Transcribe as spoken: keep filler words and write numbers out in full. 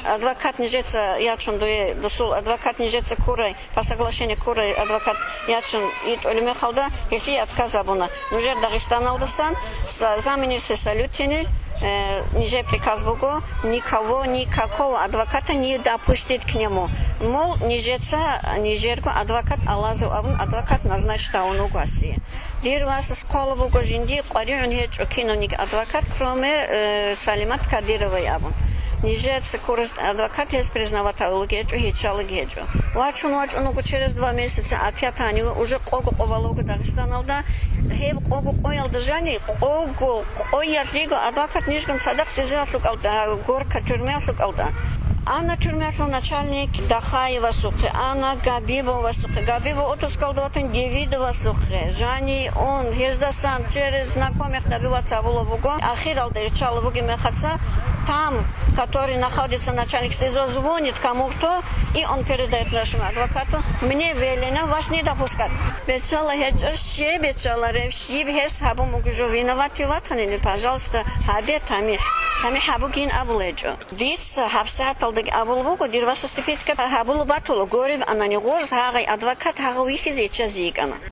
Адвокат нижется, я чундуе, досул, адвокат нижется курой, по соглашению курой, адвокат я чун, ит олюме халда, если отказа буна. Нужер Дагестан алдасан, заменился салютини, ниже приказ буго, никого, никакого адвоката не допустит к нему. Мол, нижется, нижерку адвокат алазу абун, адвокат назначит он угаси. Дир вас школа буго жинди, qaри он хеч киновник адвокат, кроме Салимат Кадировой абун. Нижется курс адвокат есть признавать алгеджу, хичалгеджу. Вачун вачун угу через два месяца опять они уже когу ковалогу Дагестаналда, хеб когу коял дежани, когу коял лигу адвокат нижган садах сижал лукалда, горка тюрьмя лукалда. Анна тюрьмяшный начальник Дахаева сухе, Анна Габибова сухе, Габибова отускалдоватен Девидова сухе, Жани он ездасан через знакомых добиваться Буловуго, Ахирал Дерчаловуги Мехаца, там, который находится начальник СИЗО, звонит кому-то, и он передает нашему адвокату, мне велено вас не допускать. Бечала хеджа, бечала ревши, бхес хабу мугжу виноваты ватанили, пожалуйста, хабе тами, тами хабу гин абуледжу. Диц хавсаталдыг абулбуго, дирваса степитка хабулу батулу, гориб анани гоз, хагай адвокат хагу вихизи чазигана.